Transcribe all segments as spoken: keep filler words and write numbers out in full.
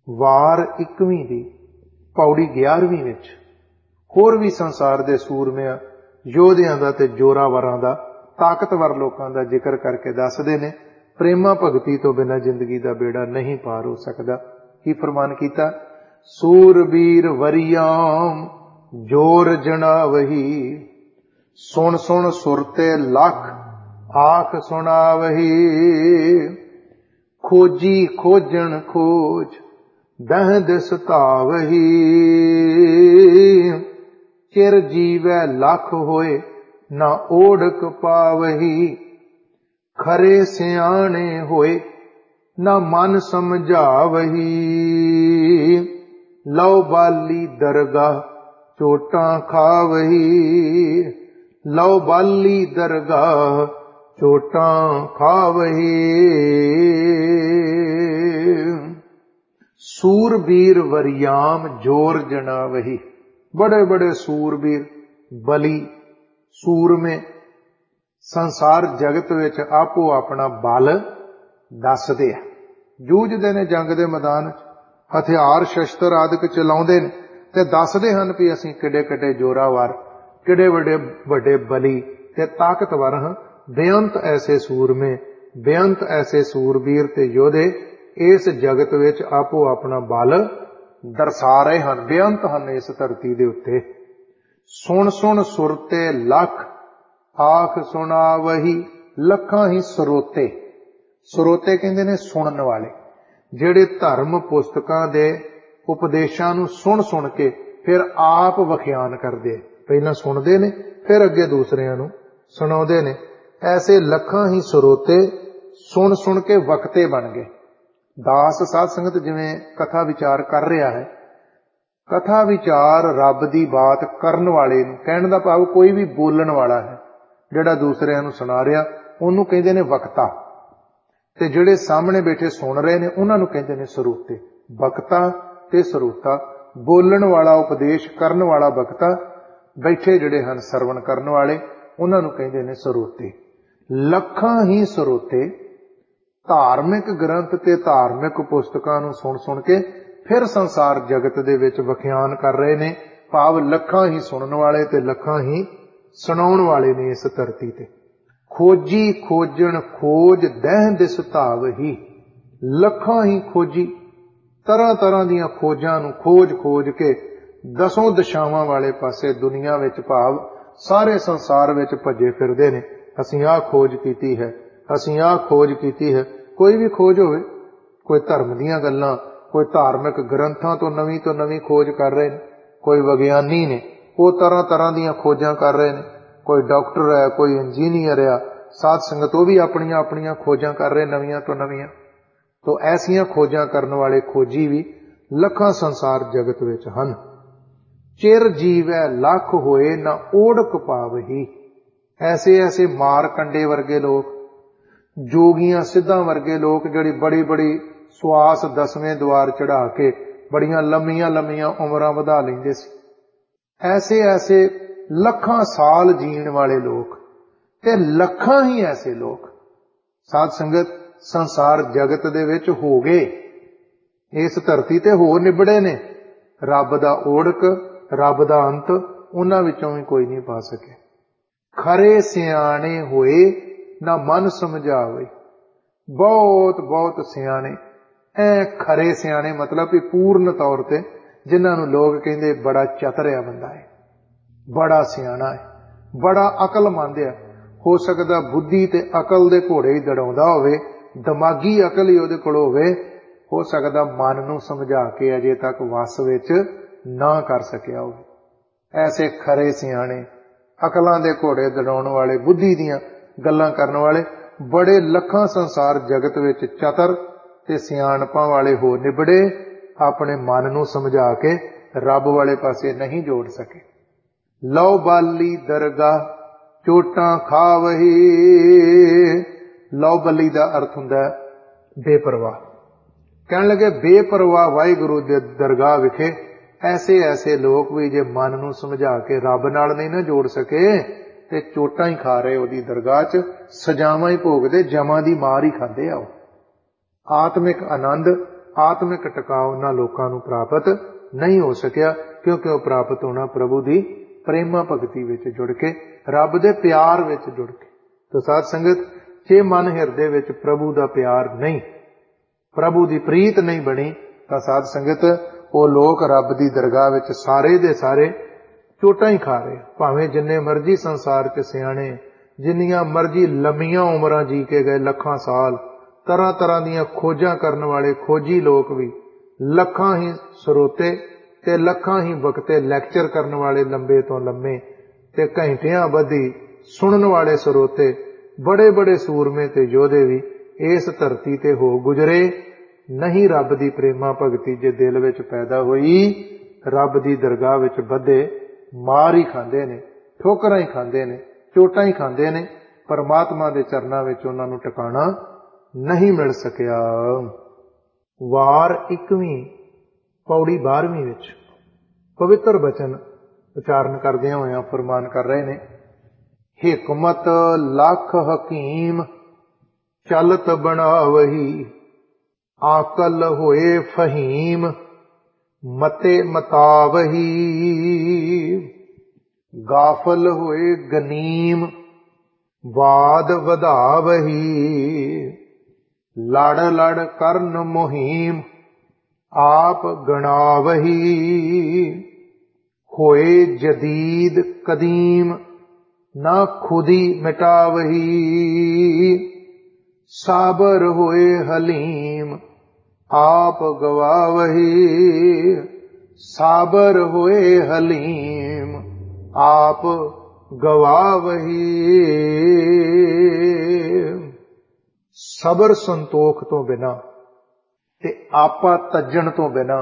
ਵਾਰ ਇੱਕਵੀਂ ਦੀ ਪੌੜੀ ਗਿਆਰਵੀਂ ਵਿੱਚ ਹੋਰ ਵੀ ਸੰਸਾਰ ਦੇ ਸੂਰਮਿਆਂ, ਯੋਧਿਆਂ ਦਾ ਤੇ ਜੋਰਾਵਰਾਂ ਦਾ, ਤਾਕਤਵਰ ਲੋਕਾਂ ਦਾ ਜ਼ਿਕਰ ਕਰਕੇ ਦੱਸਦੇ ਨੇ ਪ੍ਰੇਮਾ ਭਗਤੀ ਤੋਂ ਬਿਨਾਂ ਜ਼ਿੰਦਗੀ ਦਾ ਬੇੜਾ ਨਹੀਂ ਪਾਰ ਹੋ ਸਕਦਾ। ਕੀ ਫਰਮਾਨ ਕੀਤਾ? ਸੂਰਬੀਰ ਵਰਿਆਮ ਜੋਰ ਜਣਾਵਹੀ, ਸੁਣ ਸੁਣ ਸੁਰਤੇ ਲੱਖ ਆਖ ਸੁਣਾਵਹੀ, ਖੋਜੀ ਖੋਜਣ ਖੋਜ ਦਹ ਦਿਸ ਧਾਵਹੀ, ਚਿਰ ਜੀਵੈ ਲੱਖ ਹੋਏ ਨਾ ਓੜਕ ਪਾਵਹੀ, ਖਰੇ ਸਿਆਣੇ ਹੋਏ ਨਾ ਮਨ ਸਮਝਾਵਹੀ, ਲਉ ਬਾਲੀ ਦਰਗਾਹ ਚੋਟਾਂ ਖਾਵਹੀ, ਲਉ ਬਾਲੀ ਦਰਗਾਹ ਚੋਟਾਂ ਖਾਵਹੀ। ਸੂਰਬੀਰ ਵਰਿਆਮ ਜੋਰ ਜਣਾਵਹੀ, ਬੜੇ ਬੜੇ ਸੂਰਬੀਰ, ਬਲੀ, ਸੂਰਮੇ ਸੰਸਾਰ ਜਗਤ ਵਿੱਚ ਆਪੋ ਆਪਣਾ ਬਲ ਦੱਸਦੇ ਆ, ਜੂਝਦੇ ਨੇ ਜੰਗ ਦੇ ਮੈਦਾਨ ਚ, ਹਥਿਆਰ ਸ਼ਸਤਰ ਆਦਿਕ ਚਲਾਉਂਦੇ ਨੇ ਤੇ ਦੱਸਦੇ ਹਨ ਵੀ ਅਸੀਂ ਕਿੱਡੇ ਕਿੱਡੇ ਜੋਰਾਵਰ, ਕਿੱਡੇ ਵੱਡੇ ਵੱਡੇ ਬਲੀ ਤੇ ਤਾਕਤਵਰ ਹਾਂ। ਬੇਅੰਤ ਐਸੇ ਸੂਰਮੇ, ਬੇਅੰਤ ਐਸੇ ਸੂਰਬੀਰ ਤੇ ਯੋਧੇ ਇਸ ਜਗਤ ਵਿੱਚ ਆਪੋ ਆਪਣਾ ਬਲ ਦਰਸਾ ਰਹੇ ਹਨ, ਬੇਅੰਤ ਹਨ ਇਸ ਧਰਤੀ ਦੇ ਉੱਤੇ। ਸੁਣ ਸੁਣ ਸੁਰਤੇ ਲੱਖ ਆਖ ਸੁਣਾਵਹੀ, ਲੱਖਾਂ ਹੀ ਸਰੋਤੇ, ਸਰੋਤੇ ਕਹਿੰਦੇ ਨੇ ਸੁਣਨ ਵਾਲੇ, ਜਿਹੜੇ ਧਰਮ ਪੁਸਤਕਾਂ ਦੇ ਉਪਦੇਸ਼ਾਂ ਨੂੰ ਸੁਣ ਸੁਣ ਕੇ ਫਿਰ ਆਪ ਵਿਖਿਆਨ ਕਰਦੇ, ਪਹਿਲਾਂ ਸੁਣਦੇ ਨੇ ਫਿਰ ਅੱਗੇ ਦੂਸਰਿਆਂ ਨੂੰ ਸੁਣਾਉਂਦੇ ਨੇ। ਐਸੇ ਲੱਖਾਂ ਹੀ ਸਰੋਤੇ ਸੁਣ ਸੁਣ ਕੇ ਵਕਤੇ ਬਣ ਗਏ। ਦਾਸ ਸਾਧ ਸੰਗਤ ਜਿਵੇਂ ਕਥਾ ਵਿਚਾਰ ਕਰ ਰਿਹਾ ਹੈ, ਕਥਾ ਵਿਚਾਰ ਰੱਬ ਦੀ ਬਾਤ ਕਰਨ ਵਾਲੇ ਨੂੰ, ਕਹਿਣ ਦਾ ਭਾਵ ਕੋਈ ਵੀ ਬੋਲਣ ਵਾਲਾ ਹੈ ਜਿਹੜਾ ਦੂਸਰਿਆਂ ਨੂੰ ਸੁਣਾ ਰਿਹਾ, ਉਹਨੂੰ ਕਹਿੰਦੇ ਨੇ ਵਕਤਾ, ਤੇ ਜਿਹੜੇ ਸਾਹਮਣੇ ਬੈਠੇ ਸੁਣ ਰਹੇ ਨੇ ਉਹਨਾਂ ਨੂੰ ਕਹਿੰਦੇ ਨੇ ਸਰੋਤੇ। ਵਕਤਾ ਤੇ ਸਰੋਤਾ, ਬੋਲਣ ਵਾਲਾ, ਉਪਦੇਸ਼ ਕਰਨ ਵਾਲਾ ਵਕਤਾ, ਬੈਠੇ ਜਿਹੜੇ ਹਨ ਸਰਵਣ ਕਰਨ ਵਾਲੇ, ਉਹਨਾਂ ਨੂੰ ਕਹਿੰਦੇ ਨੇ ਸਰੋਤੇ। ਲੱਖਾਂ ਹੀ ਸਰੋਤੇ ਧਾਰਮਿਕ ਗ੍ਰੰਥ ਤੇ ਧਾਰਮਿਕ ਪੁਸਤਕਾਂ ਨੂੰ ਸੁਣ ਸੁਣ ਕੇ ਫਿਰ ਸੰਸਾਰ ਜਗਤ ਦੇ ਵਿੱਚ ਵਿਖਿਆਨ ਕਰ ਰਹੇ ਨੇ, ਭਾਵ ਲੱਖਾਂ ਹੀ ਸੁਣਨ ਵਾਲੇ ਤੇ ਲੱਖਾਂ ਹੀ ਸੁਣਾਉਣ ਵਾਲੇ ਨੇ ਇਸ ਧਰਤੀ ਤੇ। ਖੋਜੀ ਖੋਜਣ ਖੋਜ ਦਹਿ ਦਿਸ ਧਾਵਹੀ, ਲੱਖਾਂ ਹੀ ਖੋਜੀ, ਤਰ੍ਹਾਂ ਤਰ੍ਹਾਂ ਦੀਆਂ ਖੋਜਾਂ ਨੂੰ ਖੋਜ ਖੋਜ ਕੇ ਦਸੋਂ ਦਿਸ਼ਾਵਾਂ ਵਾਲੇ ਪਾਸੇ ਦੁਨੀਆ ਵਿੱਚ, ਭਾਵ ਸਾਰੇ ਸੰਸਾਰ ਵਿੱਚ ਭੱਜੇ ਫਿਰਦੇ ਨੇ। ਅਸੀਂ ਆਹ ਖੋਜ ਕੀਤੀ ਹੈ, ਅਸੀਂ ਆਹ ਖੋਜ ਕੀਤੀ ਹੈ। ਕੋਈ ਵੀ ਖੋਜ ਹੋਵੇ, ਕੋਈ ਧਰਮ ਦੀਆਂ ਗੱਲਾਂ, ਕੋਈ ਧਾਰਮਿਕ ਗ੍ਰੰਥਾਂ ਤੋਂ ਨਵੀਂ ਤੋਂ ਨਵੀਂ ਖੋਜ ਕਰ ਰਹੇ ਨੇ, ਕੋਈ ਵਿਗਿਆਨੀ ਨੇ ਉਹ ਤਰ੍ਹਾਂ ਤਰ੍ਹਾਂ ਦੀਆਂ ਖੋਜਾਂ ਕਰ ਰਹੇ ਨੇ, ਕੋਈ ਡਾਕਟਰ ਹੈ, ਕੋਈ ਇੰਜੀਨੀਅਰ ਆ, ਸਾਧ ਸੰਗਤ ਉਹ ਵੀ ਆਪਣੀਆਂ ਆਪਣੀਆਂ ਖੋਜਾਂ ਕਰ ਰਹੇ ਨਵੀਆਂ ਤੋਂ ਨਵੀਆਂ। ਤੋ ਐਸੀਆਂ ਖੋਜਾਂ ਕਰਨ ਵਾਲੇ ਖੋਜੀ ਵੀ ਲੱਖਾਂ ਸੰਸਾਰ ਜਗਤ ਵਿੱਚ ਹਨ। ਚਿਰ ਜੀਵੈ ਲੱਖ ਹੋਏ ਨਾ ਓੜਕ ਪਾਵਹੀ, ਐਸੇ ਐਸੇ ਮਾਰ ਕੰਡੇ ਵਰਗੇ ਲੋਕ, ਜੋਗੀਆਂ ਸਿੱਧਾਂ ਵਰਗੇ ਲੋਕ, ਜਿਹੜੀ ਬੜੀ ਬੜੀ ਸਵਾਸ ਦਸਵੇਂ ਦੁਆਰ ਚੜਾ ਕੇ ਬੜੀਆਂ ਲੰਮੀਆਂ ਲੰਮੀਆਂ ਉਮਰਾਂ ਵਧਾ ਲੈਂਦੇ ਸੀ, ਐਸੇ ਐਸੇ ਲੱਖਾਂ ਸਾਲ ਜੀਣ ਵਾਲੇ ਲੋਕ ਤੇ ਲੱਖਾਂ ਹੀ ਐਸੇ ਲੋਕ ਸਾਧ ਸੰਗਤ ਸੰਸਾਰ ਜਗਤ ਦੇ ਵਿੱਚ ਹੋ ਗਏ, ਇਸ ਧਰਤੀ ਤੇ ਹੋ ਨਿਬੜੇ ਨੇ। ਰੱਬ ਦਾ ਓੜਕ, ਰੱਬ ਦਾ ਅੰਤ ਉਹਨਾਂ ਵਿੱਚੋਂ ਵੀ ਕੋਈ ਨਹੀਂ ਪਾ ਸਕੇ। ਖਰੇ ਸਿਆਣੇ ਹੋਏ ਨਾ ਮਨ ਸਮਝਾਵੇ, ਬਹੁਤ ਬਹੁਤ ਸਿਆਣੇ, ਐ ਖਰੇ ਸਿਆਣੇ ਮਤਲਬ ਕਿ ਪੂਰਨ ਤੌਰ ਤੇ ਜਿਨ੍ਹਾਂ ਨੂੰ ਲੋਕ ਕਹਿੰਦੇ ਬੜਾ ਚਤਰਿਆ ਬੰਦਾ ਹੈ, ਬੜਾ ਸਿਆਣਾ ਹੈ, ਬੜਾ ਅਕਲਮੰਦ ਹੈ। ਹੋ ਸਕਦਾ ਬੁੱਧੀ ਤੇ ਅਕਲ ਦੇ ਘੋੜੇ ਹੀ ਦੜਾਉਂਦਾ ਹੋਵੇ, ਦਿਮਾਗੀ ਅਕਲ ਹੀ ਉਹਦੇ ਕੋਲ ਹੋਵੇ, ਹੋ ਸਕਦਾ ਮਨ ਨੂੰ ਸਮਝਾ ਕੇ ਅਜੇ ਤੱਕ ਵਸ ਵਿੱਚ ਨਾ ਕਰ ਸਕਿਆ ਹੋਵੇ। ਐਸੇ ਖਰੇ ਸਿਆਣੇ, ਅਕਲਾਂ ਦੇ ਘੋੜੇ ਦੜਾਉਣ ਵਾਲੇ, ਬੁੱਧੀ ਦੀਆਂ ਗੱਲਾਂ ਕਰਨ ਵਾਲੇ ਬੜੇ ਲੱਖਾਂ ਸੰਸਾਰ ਜਗਤ ਵਿੱਚ ਚਤਰ ਤੇ ਸਿਆਣਪਾਂ ਵਾਲੇ ਹੋ ਨਿਬੜੇ, ਆਪਣੇ ਮਨ ਨੂੰ ਸਮਝਾ ਕੇ ਰੱਬ ਵਾਲੇ ਪਾਸੇ ਨਹੀਂ ਜੋੜ ਸਕੇ। ਲਉ ਬਾਲੀ ਦਰਗਾਹ ਚੋਟਾਂ ਖਾਵਹੀ, ਲਉ ਬੱਲੀ ਦਾ ਅਰਥ ਹੁੰਦਾ ਬੇਪਰਵਾਹ। ਕਹਿਣ ਲੱਗੇ ਬੇਪਰਵਾਹ ਵਾਹਿਗੁਰੂ ਦੇ ਦਰਗਾਹ ਵਿਖੇ ਐਸੇ ਐਸੇ ਲੋਕ ਵੀ ਜੇ ਮਨ ਨੂੰ ਸਮਝਾ ਕੇ ਰੱਬ ਨਾਲ ਨਹੀਂ ਨਾ ਜੋੜ ਸਕੇ ਤੇ ਚੋਟਾਂ ਹੀ ਖਾ ਰਹੇ ਉਹਦੀ ਦਰਗਾਹ 'ਚ, ਸਜ਼ਾਵਾਂ ਹੀ ਭੋਗਦੇ, ਜਮਾਂ ਦੀ ਮਾਰ ਹੀ ਖਾਂਦੇ ਆ। ਉਹ ਆਤਮਿਕ ਆਨੰਦ आत्मिक टिकाव उन्हां लोकां नूं प्राप्त नहीं हो सकिया, क्योंकि वह प्राप्त होना प्रभु की प्रेमा भगती विच जुड़ के, रब दे प्यार विच जुड़ के। तो साध संगत, जे मन हिरदे विच प्रभु दा प्यार नहीं, प्रभु दी प्रीत नहीं बनी, तो साध संगत वो लोग रब दी दरगाह विच सारे दे सारे चोटां ही खा रहे। भावें जिन्ने मर्जी संसार च सियाणे, जिन्नियां मर्जी लंबियां उमरां जी के गए, लखां साल, तरह तरह दीयां खोजां करन वाले खोजी लोग भी, लखां ही सरोते ते लखां ही वक्ते लैक्चर करन वाले लंबे तो लंबे, ते घंटियां बधी सुनन वाले सरोते, बड़े बड़े सूरमे ते योधे भी इस धरती ते हो गुजरे। नहीं रब दी प्रेमा भगती जे दिल विच पैदा होई, रब दी दरगाह विच बधे मार ही खांदे ने, ठोकरां ही खांदे ने, चोटां ही खांदे ने, परमात्मा दे चरनां विच उन्हां नूं टिकाणा नहीं मिल सकिया। वार इकवीं पौड़ी बारहवीं विच पवित्र बचन उचारण करदियां होइयां फरमान कर रहे ने, हिकमत लख हकीम चलत बनावही, आकल होए फहीम मते मतावही, गाफल होए गनीम वाद वधावही, लड़ लड़ करन मुहीम आप गणावही, होए जदीद कदीम ना खुदी मिटावही, साबर होए हलीम आप गवावही, साबर होए हलीम आप गवावही। सबर संतोख तो बिना ते आपा तज्जण तो बिना,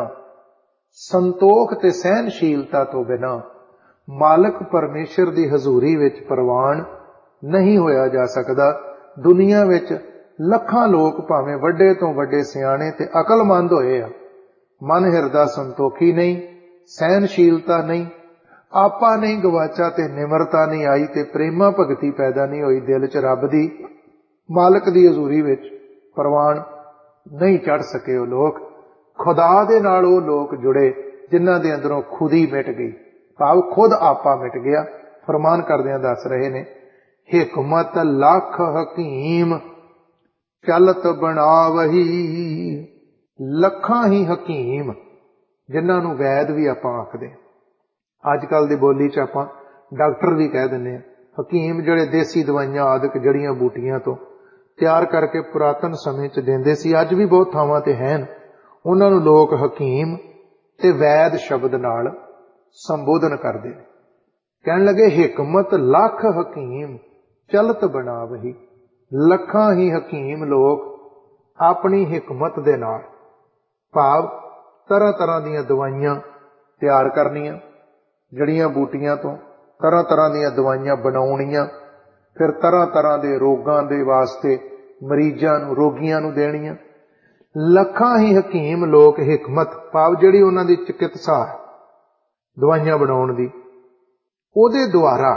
संतोख ते सहनशीलता तो बिना मालक परमेश्वर दी हजूरी विच प्रवान नहीं होया जा सकदा। दुनिया विच लखां लोग भावें वड्डे तो वड्डे सियाणे ते अकलमंद होए आ, मन हिरदा संतोखी नहीं, सहनशीलता नहीं, आपा नहीं गवाचा ते निमरता नहीं आई, ते प्रेमा भगती पैदा नहीं होई दिल च रब दी मालक दी हजूरी विच प्रवान नहीं चढ़ सके। वो लोग खुदा दे नाल वो लोग जुड़े जिन्हां दे अंदरों खुदी मिट गई, भाव खुद आपा मिट गया। फरमान करदियां दस रहे ने, हिकमत लख हकीम चलत बनावही, लखां ही हकीम जिन्हां नूं वैद भी आपां आखदे, अजकल दी बोली च आपां डॉक्टर भी कह दिंदे आ। हकीम जिहड़े देसी दवाइयां आदਿਕ जड़ियां बूटियां तो ਤਿਆਰ करके पुरातन समय च देंदे सी, अज भी बहुत ਥਾਵਾਂ ਤੇ हैं, उन्हां नूं लोक हकीम ते वैद शब्द नाल संबोधन करदे ने। कहण लगे हिकमत लख हकीम चलत बनावही, लखां ही हकीम लोग अपनी हिकमत दे नाल, भाव तरह तरह दीयां दवाइयां तैयार करनियां, जड़ियां बूटियां तो तरह तरह दीयां दवाइयां बनाउणियां, फिर तरह तरह दे रोगां दे वास्ते मरीजां नूं रोगियां नूं देणियां। लखां ही हकीम लोग हिकमत भाव जिहड़ी उन्हां दी चिकित्सा दवाइयां बनाउण दी, ਉਹਦੇ द्वारा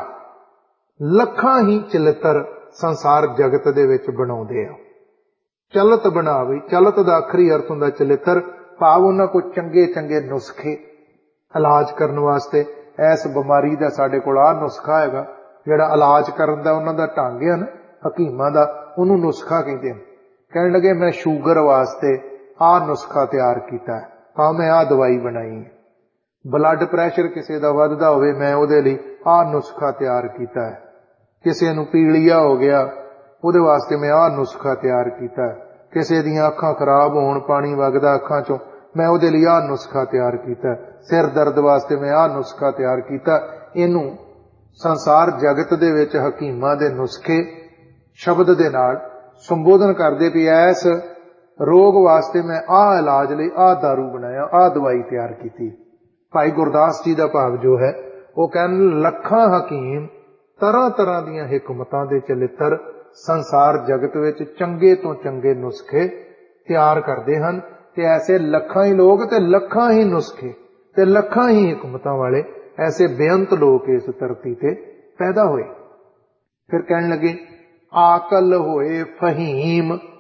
लखां ही चलित्र संसार जगत दे विच बनाउंदे आ। चलत बनावे, चलत दा आखरी अर्थ हुंदा चलित्र, भाव उन्हां कोल चंगे चंगे नुस्खे इलाज करन वास्ते, इस बीमारी दा साडे कोल आ नुस्खा हैगा, जिहड़ा इलाज करन दा उन्हां दा ढंग है ना हकीमां दा, उहनूं नुस्खा कहंदे ने। कहण लगे मैं शूगर वास्ते आ नुस्खा तैयार कीता है, हाँ मैं आ दवाई बनाई है। ब्लड प्रैशर किसी का वधदा होवे, मैं उहदे लई आ नुस्खा तैयार कीता है। किसी नूं पीलिया हो गया, उहदे वास्ते मैं आ नुस्खा तैयार कीता है। किसी दीयां अखां खराब होण, पानी वगदा अखां चों, मैं उहदे लई आ नुस्खा तैयार कीता है। सिर दर्द वास्ते मैं आ नुस्खा तैयार कीता। इहनूं संसार जगत दे विच हकीमां दे नुस्खे शब्द दे नाल संबोधन करदे भी, ऐस रोग वास्ते मैं आ इलाज लई आ दारू बनाया, आ दवाई तैयार कीती। भाई गुरदास जी का भाव जो है वो कहन लखां हकीम तरह तरह दीयां हिकमतां दे चलित्र संसार जगत विच चंगे तो चंगे नुस्खे तैयार करते हैं, ते ऐसे लखां ही लोग ते लखां ही नुस्खे ते लखां ही हिकमतां वाले ऐसे बेअंत लोग इस धरती ते पैदा होए। फिर कहन लगे आकल होए फहीम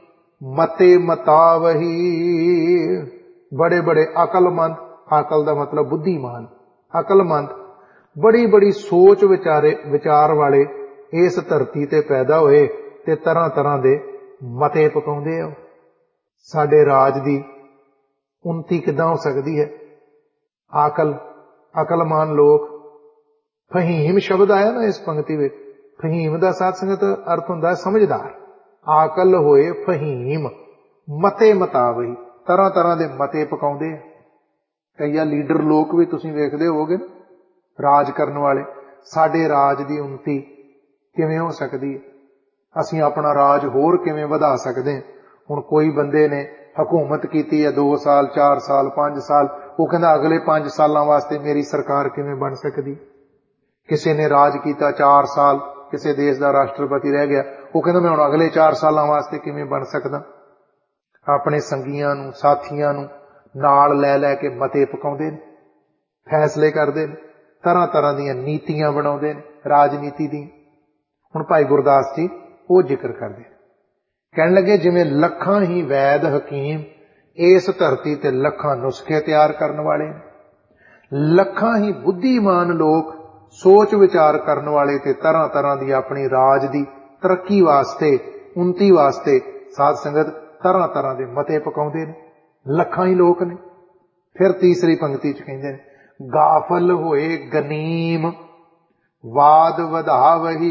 मते मतावही। बड़े बड़े अकलमंद, अकल का मतलब बुद्धिमान, अकलमंद, बड़ी बड़ी सोच विचारे विचार वाले इस धरती ते पैदा होए ते तरह तरह दे मते पकाउंदे आ। साडे राज दी उन्नति किदां हो सकदी है? आकल, अकलमान लोग। फहीम शब्द आया ना इस पंक्ति में, फहीम का साध संगत अर्थ हुंदा समझदार। आकल होए फहीम, मते मतावही, तरह तरह दे मते पकाउंदे आ। कई लीडर लोग भी तुसीं वेखदे होवोगे ना, राज करन वाले। साडे राज दी उन्नति किवें हो सकदी है? असीं अपना राज होर किवें वधा सकदे हां? हुण कोई बंदे ने हुकूमत कीती है दो साल, चार साल, पांच साल, वो कहंदा अगले पांच सालां वास्ते मेरी सरकार किवें बन सकदी? किसी ने राज किया चार साल, किसी देश का राष्ट्रपति रह गया, वो कहता मैं हुण अगले चार सालों वास्ते किवें बन सकदा? अपने संगियां नूं, साथियां नूं नाल लै लै के मते पकाउंदे ने, फैसले करदे ने, तरह तरह दीयां नीतियां बनाउंदे ने, राजनीति दी। हुण भाई गुरदास जी वो जिक्र करदे, कहण लगे जिवें लखां ही वैद हकीम इस धरती ते लखां नुस्खे तैयार करन वाले, लखां ही बुद्धिमान लोग सोच विचार करने वाले ते तरह तरह की अपनी राज की तरक्की वास्ते, उन्नति वास्ते साध संगत तरह तरह के मते पकाउंदे ने, लखां ही लोग ने। फिर तीसरी पंक्ति च कहंदे ने, गाफल होए गनीम वाद वधावही।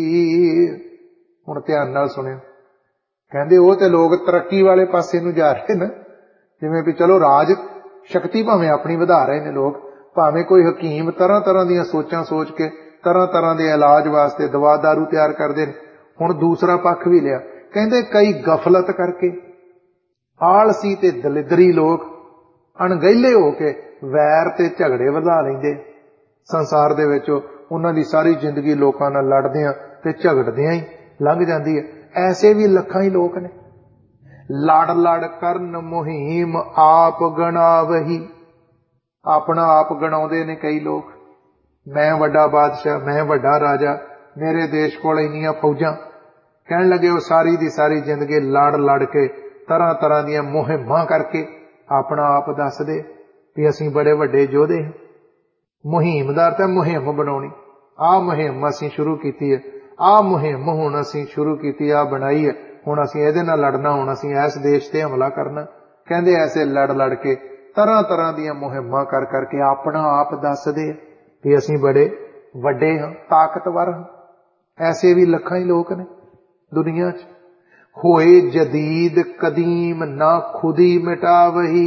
हुण ध्यान नाल सुणियो, कहंदे वो ते लोग तरक्की वाले पासे नूं जा रहे ने, जिवें भी चलो राज शक्ति भावें अपनी वधा रहे ने लोग, भावें कोई हकीम तरह तरह दीयां सोचां सोच के तरह तरह दे इलाज वास्ते दवा दारू तैयार करदे ने। हुण दूसरा पक्ष भी लिया, कहंदे कई गफलत करके आलसी ते दलिदरी लोग अणगहले होके वैर ते झगड़े वधा लैंदे। संसार दे विच उन्हां दी सारी जिंदगी लोकां नाल लड़दियां ते झगड़दियां ही लंघ जांदी है। ऐसे भी लखां ही लोग ने। लड़ लड़ करन मुहिम आप गणावही, अपना आप गणाउंदे ने कई लोग, मैं वड्डा बादशाह, मैं वड्डा राजा, मेरे देश कोल इन्नियां फौजां। कहण लगे वो सारी दी सारी जिंदगी लड़ लड़ के तरह तरह दीयां मुहिमां करके अपना आप दसदे भी असीं बड़े वड्डे योधे हां। मुहिम दा अर्थ है मुहिम बनाउणी। आ मुहिम असीं शुरू कीती है, आ मुहिम हुण असीं शुरू कीती, आ बनाई है, हुण असीं इहदे नाल लड़ना, हुण असीं इस देश ते हमला करना। कहंदे ऐसे लड़ लड़ के तरह तरह दीयां मुहिमां कर करके अपना आप दसदे भी असीं बड़े वड्डे हां, ताकतवर हां। ऐसे भी लखां ही लोग ने दुनिया च। होए जदीद कदीम ना खुदी मिटावही।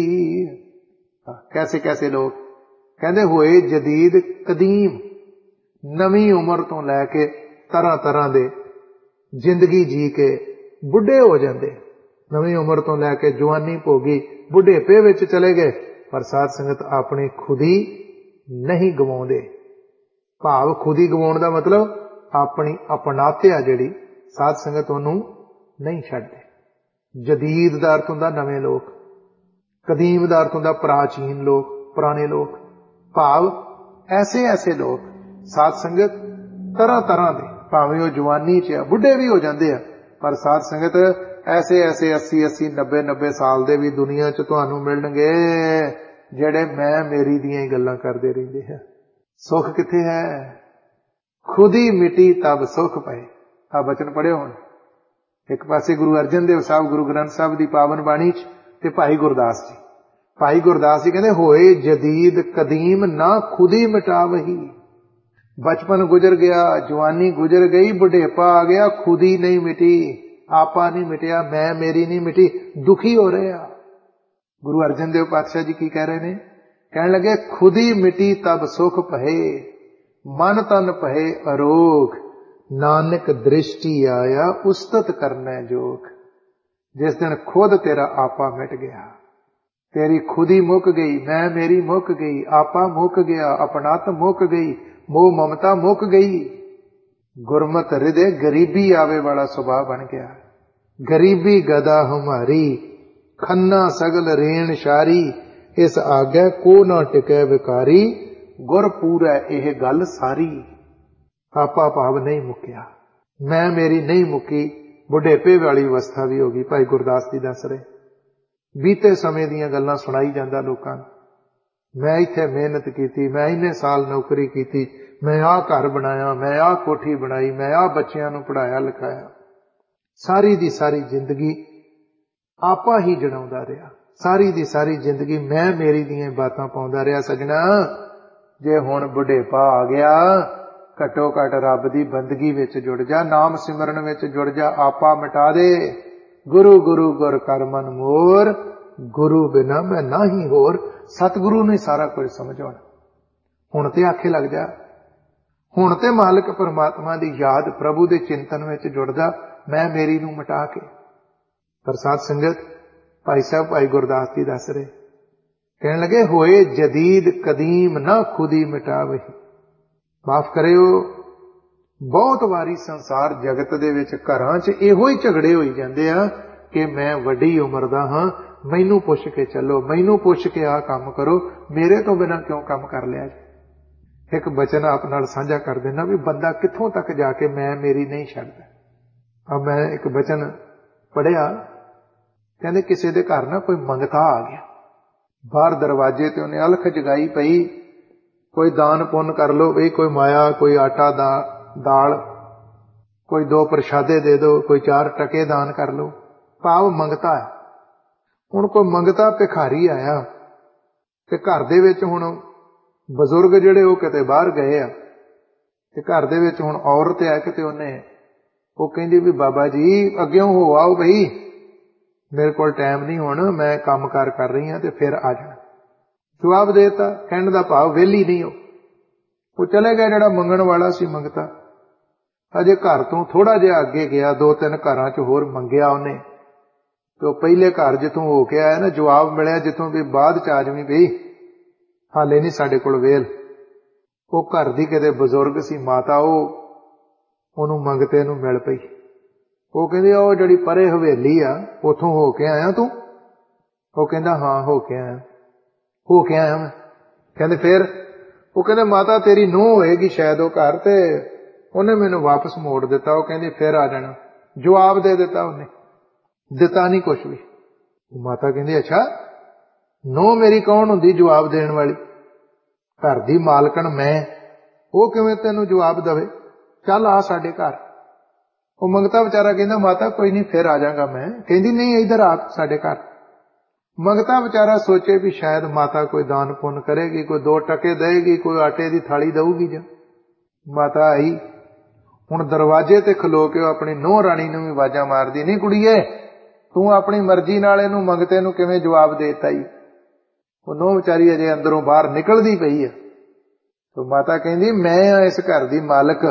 कैसे कैसे लोग, कहंदे होए जदीद कदीम, नवी उम्र तो लैके तरह तरह दे जिंदगी जी के बुढ़े हो जाते। नवी उम्र तो लैके जवानी भोगी बुढ़ेपे विच चले गए, पर साध संगत अपनी खुदी नहीं गवाउंदे। भाव खुदी गवाउण दा मतलब अपनी अपनात्या जिहड़ी साध संगत उहनूं नहीं छड्डदे। जदीद दा अर्थ हुंदा नवे लोग, कदीम दा अर्थ हुंदा प्राचीन लोग, पुराने लोग। भाव ऐसे ऐसे लोग साध संगत तरह तरह दे, भावें वो जवानी च बुढ़े भी हो जाते हैं, पर साध संगत ऐसे ऐसे अस्सी अस्सी नब्बे नब्बे साल दे भी दुनिया च तुहानूं मिलणगे जेड़े मैं मेरी दियां ही गल्लां करदे रहिंदे हैं। सुख किथे है? खुदी मिटी तब सुख पए। आ बचन पढ़ियो हुण। एक पासे गुरु अर्जन देव साहब गुरु ग्रंथ साहब दी पावन बाणी च ते भाई गुरदास जी, भाई गुरदास जी कहंदे होए जदीद कदीम ना खुदी मिटावही। बचपन गुजर गया, जवानी गुजर गई, बुढ़ेपा आ गया, खुदी नहीं मिटी, आपा नहीं मिटिया, मैं मेरी नहीं मिटी, दुखी हो रहे आ। गुरु अर्जन देव पातशाह जी की कह रहे ने, कहने लगे खुदी मिटी तब सुख पहे, मन तन पहे अरोग, नानक दृष्टि आया उस्तत करना जोग। जिस दिन खुद तेरा आपा मिट गया, तेरी खुदी मुक गई, मैं मेरी मुक गई, आपा मुक गया, अपनात मुक गई, मोह ममता मुक गई, गुरमत हृदय गरीबी आवे वाला स्वभाव बन गया। गरीबी गदा हमारी, खन्ना सगल रेण शारी, इस आगे को ना टिकै विकारी, गुर पूरा यह गल सारी। आपा भाव नहीं मुक्या, मैं मेरी नहीं मुकी, बुढ़ेपे वाली अवस्था भी हो गई। भाई गुरदास जी दस रहे, बीते समय दीयां गल्लां सुनाई जांदा लोकां नूं। मैं इत्थे मेहनत की, मैं इन्ने साल नौकरी की, मैं आ घर बनाया, मैं आ कोठी बनाई, मैं आ बच्चियां नूं पढ़ाया लिखाया। सारी दी सारी जिंदगी आपा ही जणाउंदा रहा, सारी दी सारी जिंदगी मैं मेरी दियां बातां पाउंदा रहा। सजना जे हुण बुढ़ेपा आ गया, घटो घट रब दी बंदगी विच जुड़ जा, नाम सिमरन विच जुड़ जा, आपा मिटा दे। गुरु गुरु गुर कर मन मोर, गुरु बिना मैं नाही होर। सतगुरु ने सारा कुछ समझाउणा। हुण ते आखे लग जा, हुण ते मालिक परमात्मा दी याद प्रभु दे चिंतन विच जुड़ जा, मैं मेरी नूं मिटा के। पर साध संगत भाई साहब भाई गुरदास जी दस रहे, कहने लगे होए जदीद कदीम ना खुदी मिटावे। माफ करियो, बहुत वारी संसार जगत दे विच घरां च इहो ही झगड़े होई जांदे आ कि मैं वड्डी उम्र दा हां, मैनू पुछ के चलो, मैनू पुछ के आ काम करो, मेरे तो बिना क्यों काम कर लिया जी। एक बचन आप नाल साझा कर देना भी बंदा कित्थों तक जाके मैं मेरी नहीं छड्डदा। अब मैं एक बचन पढ़िया, कहंदे किसी दे घर ना कोई मंगता आ गया, बाहर दरवाजे ते उन्हें अलख जगाई पई, कोई दान पुण्य कर लो बई, कोई माया, कोई आटा दा दाल, कोई दो प्रशादे दे दो, कोई चार टके दान कर लो। भाव मंगता है। हुण कोई मंगता भिखारी आया ते घर दे विच हुण बजुर्ग जिहड़े वो किते बाहर गए आ ते घर दे विच हुण औरत आ किते उन्हें वो कहंदी भी बाबा जी अग्यों हो आओ बई, मेरे कोल टाइम नहीं हुण, मैं काम कार कर रही हां ते फिर आ जाना। जवाब देता, कहण दा भाव वेली नहीं हो। वो चले गया जिहड़ा मंगण वाला सी मंगता। अजे घर तो थोड़ा जिहा अगे गया, दो तीन घरां च होर मंगिया उन्हें, तो पहले घर जिथों हो के आया ना, जवाब मिलिया जिथों भी बाद च आजमी बई हाले नहीं साडे कोल वेल। वो घर दी किते बजुर्ग सी माता, वो ओनू मंगते नूं मिल पई। वो कहंदी ओ जिहड़ी परे हवेली आ उथों हो के आया तू? वो कहंदा हां हो के आया। हो के आया मैं? कहंदे फिर? वो कहंदे माता तेरी नूंह होएगी शायद वो घर, ते उन्हें मैनू वापस मोड़ दिता। वो कहंदी फिर आ जाना। जवाब दे दिता उन्हें, दिता नहीं कुछ भी। माता कहंदी अच्छा नूंह मेरी कौन हुंदी जवाब देण वाली? घर दी मालकन मैं, वो किवें तैनूं जवाब दवे? चल आ साडे घर। वो मंगता बेचारा कहंदा माता कोई नहीं फिर आ जाऊंगा मैं। कहंदी नहीं इधर आ साडे घर। मंगता बेचारा सोचे भी शायद माता कोई दान पुण्य करेगी, कोई दो टके देगी, कोई आटे की थाली दऊगी। जा माता आई, हुण दरवाजे ते खलो के अपनी नूंह राणी नूं भी आवाजां मारदी, नहीं कुड़ीए तू अपनी मर्जी नाल इहनूं मंगते नूं किवें जवाब देता ही। वो नूंह बेचारी अजे अंदरों बाहर निकलदी पई है। तो माता कहंदी मैं आ इस घर दी मालक,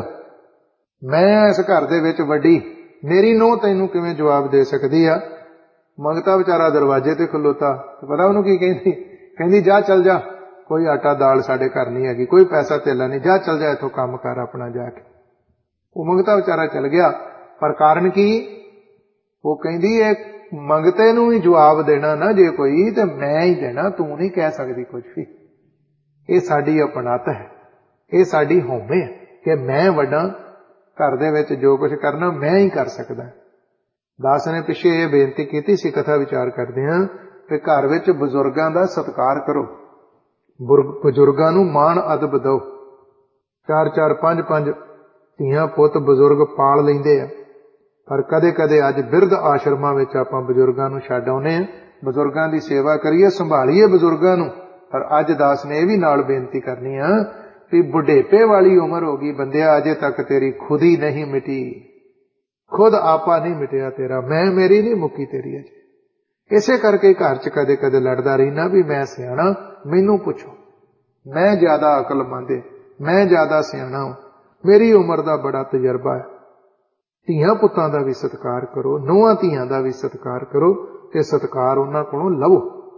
मैं इस घर दे विच वड्डी, मेरी नूंह तैनूं किवें जवाब दे सकदी आ? मंगता बेचारा दरवाजे ते खलोता, तो पता उन्होंने की कहती? कहती जा चल जा, कोई आटा दाल साडे घर नहीं हैगी, कोई पैसा तेला नहीं, जा चल जा इथों काम कर अपना जाके। वो मंगता बेचारा चल गया। पर कारण की? वो कहती एक मंगते नूं ही जवाब देना ना जे कोई, तो मैं ही देना, तू नहीं कह सकती कुछ भी। ये साडी अपनत है, ये साडी हौमे है कि मैं वड्डा, घर दे विच जो कुछ करना मैं ही कर सकदा। दास ने पिछे यह बेनती की सी, कथा विचार करते हैं कि घर विच बजुर्गों का सत्कार करो, बजुर्गों नूं मान अदब दो। चार चार पांच पांच धीआं पुत बजुर्ग पाल लैंदे आ, पर कदे कदे अज बिरध आश्रमां विच आपां बजुर्गों नूं छड्ड आउणे आ। बजुर्गों की सेवा करिए, संभालीए बजुर्गों नूं। पर अज दास ने यह भी नाल बेनती करनी है कि बुढ़ेपे वाली उम्र होगी बंदिया, अजे तक तेरी खुद ही नहीं मिटी, खुद आपा नहीं मिटिया तेरा, मैं मेरी नहीं मुक्की तेरी अजे। इसे करके घर च कदे कदे लड़दा रहीना भी मैं सियाणा, मैनू पुछो, मैं ज्यादा अकलमंद, मैं ज्यादा सियाणा हूं, मेरी उम्र का बड़ा तजर्बा है। धीआं पुत्तां दा भी सत्कार करो, नूहां धीआं दा भी सत्कार करो, ते सत्कार उन्हां कोलों लवो।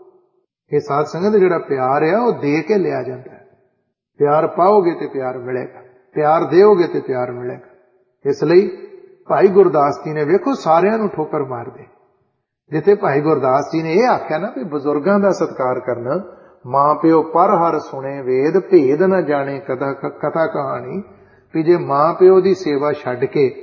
ये साध संगत जिहड़ा प्यार है वह दे के लिया जाता है। प्यार पाओगे तो प्यार मिलेगा, प्यार देओगे तो प्यार मिलेगा। इसलिए भाई गुरदास जी ने वेखो सारियां नूं ठोकर मार दे। जिथे भाई गुरदास जी ने यह आख्या ना भी बुजुर्गों का सत्कार करना, मां प्यो पर हर सुने वेद, भेद न जाने कथा कथा कहानी, भी जे मां प्यो की सेवा छड्ड के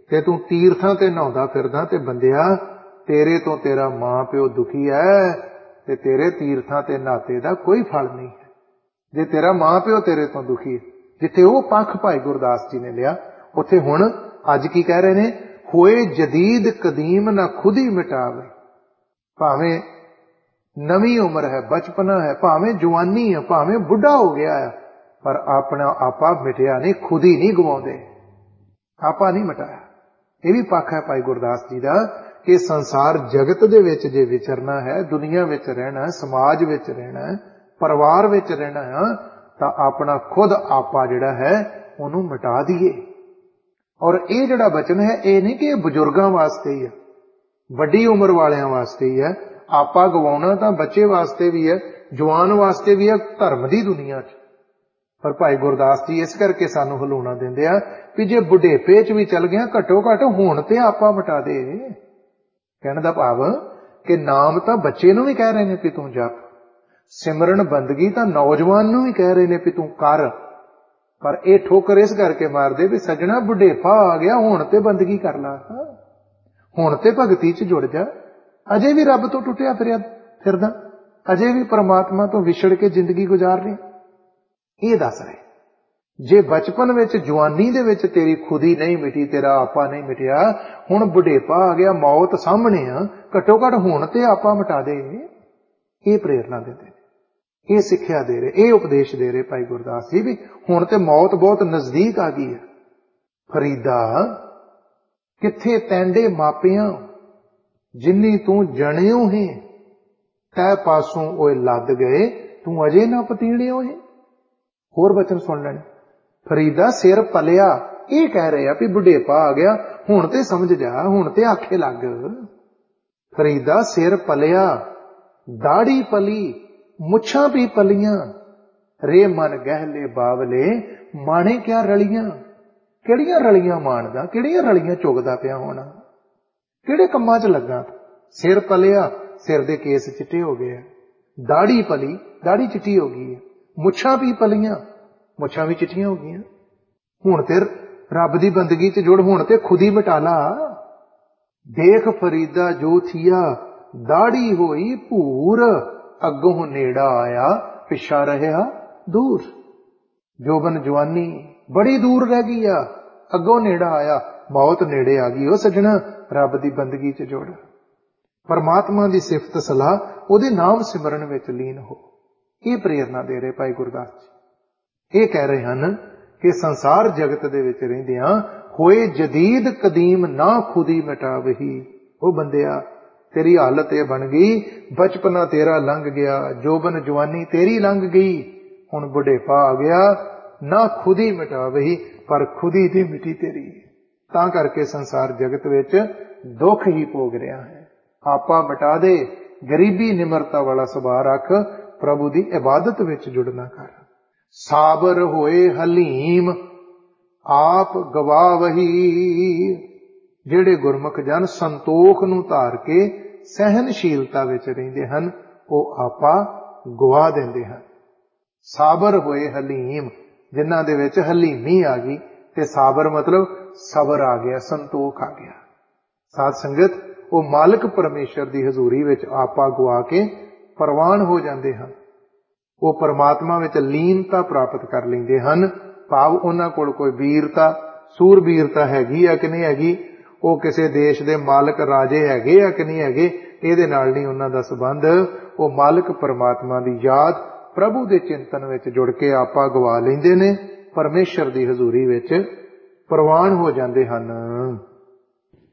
ते तू तीर्थां ते नहाउंदा फिरदा ते बंदिया तेरे तो तेरा मां प्यो दुखी है ते तेरे तीर्थां ते नहाते दा कोई फल नहीं है। जे तेरा मां प्यो तेरे तो दुखी है, जिथे वो पक्ष भाई गुरदास जी ने लिया, उत्थे हुण अज की कह रहे ने, होए जदीद कदीम ना खुद ही मिटावे। भावें नवी उम्र है, बचपना है, भावें जवानी है, भावें बुढ़ा हो गया है, पर अपना आपा मिटिया नहीं, खुद ही नहीं गवाउंदे, आपा नहीं मिटाया। यह भी पक्ष है भाई गुरदास जी का कि संसार जगत दे विच जे विचरना है, दुनिया विच रहना है, समाज विच रहना है, परिवार विच रहना है, तो अपना खुद आपा जिहड़ा है उहनूं मिटा दईए। और ये जिहड़ा वचन है ये नहीं कि बजुर्गों वास्ते ही है, वड्डी उम्र वालियां वास्ते ही है। आपा गवाउणा तां बच्चे वास्ते भी है, जवान वास्ते भी है, धर्म की दुनिया च। पर भाई गुरदास जी इस करके सानू हलूणा दिंदे आ कि जे बुढ़ेपे च भी चल गया, घट्टो घट हुण ते आपा मिटा दे। कहने दा भाव कि नाम तां बच्चे नूं भी कह रहे ने कि तू जप, सिमरन बंदगी तां नौजवान नूं भी कह रहे ने कि तू कर, पर यह ठोकर इस करके मार दे भी सज्जणा बुढ़ेपा आ गया, हुण ते बंदगी कर ला, हुण ते भगती च जुड़ जा। अजे भी रब तो टुटिया फिरिया फिरदा, अजे भी परमात्मा तो विछड़ के जिंदगी गुजार रही। ये दस रहे, जे बचपन विच जवानी दे विच तेरी खुदी नहीं मिटी, तेरा आपा नहीं मिटिया, हुण बुढ़ेपा आ गया, मौत सामने आ, घट्टो घट हुण ते आपा मिटा दे। ये प्रेरणा देते, ये सिक्ख्या दे रहे, ये उपदेश दे रहे भाई गुरदास जी भी हुण ते मौत बहुत नजदीक आ गई है। फरीदा किथे तैंडे मापिया जिन्नी तू जणियो है, तै पासों ओए लद गए, तू अजे ना पतीणियो है। होर वचन सुन लेने, फरीदा सिर पलिया, ये कह रहे हैं भी बुढ़ेपा आ गया, हुण ते समझ जा, हुण ते आखे लग। फरीदा सिर पलिया, दाढ़ी पली, मुछां भी पलियां, रे मन गहले बावले, माने क्या रलियां। किहड़ियां रलियां मानदा, किहड़ियां रलियां चुगदा पिया होना, किहड़े कम्मां च लगा। सिर पलिया, सिर दे केस चिट्टे हो गए, दाढ़ी पली, दाढ़ी चिट्टी हो गई है, मुछां भी पलियां, मुछां भी चिट्टियां हो गई। हुण ते रब दी बंदगी च जुड़, हुण ते खुद ही मिटाला। देख फरीदा जो थिया, दाढ़ी होई भूर, अगों नेड़ा आया, पिछा रहा दूर। जोबन जवानी बड़ी दूर रह गई आ, अगों नेड़ा आया, मौत नेड़े आ गई। ओ सज्जणा रब दी बंदगी च जुड़, परमात्मा दी सिफत सलाह, उहदे नाम सिमरन विच लीन हो। ये प्रेरणा दे रहे भाई गुरदास जी। ये कह रहे हैं कि संसार जगत दे विच रहिंदियां होए जदीद कदीम ना खुदी मिटावही। ओ बंदिया तेरी हालत यह बन गई, बचपना तेरा लंघ गया, जोबन जवानी तेरी लंघ गई, हुण बुढ़ेपा आ गया, ना खुदी मिटावही, पर खुदी दी मिटी तेरी। तां करके संसार जगत विच दुख ही भोग रहा है। आपा मिटा दे, गरीबी निमरता वाला सुभाव रख, प्रभु दी इबादत विच जुड़ना कर। साबर होए हलीम, आप गवावही। जेड़े गुरमुख जन संतोख नूं धार के सहनशीलता विच रहिंदे हन, ਉਹ आपा गवा देंदे हन। साबर होए हलीम, जिन्हां दे विच हलीमी आ गई, ते साबर मतलब सबर आ गया, संतोख आ गया। साध संगत वो मालिक परमेश्वर की हजूरी विच आपा गवा के प्रवान हो जाते हैं, वो परमात्मा विच लीनता प्राप्त कर लेंदे हन। भाव उन्हां कोल कोई वीरता सूरबीरता हैगी आ कि नहीं हैगी, वो किसी देश के मालिक राजे हैगे आ कि नहीं हैगे, इहदे नाल नहीं उन्हां दा संबंध। वो मालिक परमात्मा की याद, प्रभु के चिंतन विच जुड़ के आपा गवा लेंदे ने, परमेश्वर की हजूरी विच प्रवान हो जाते हैं।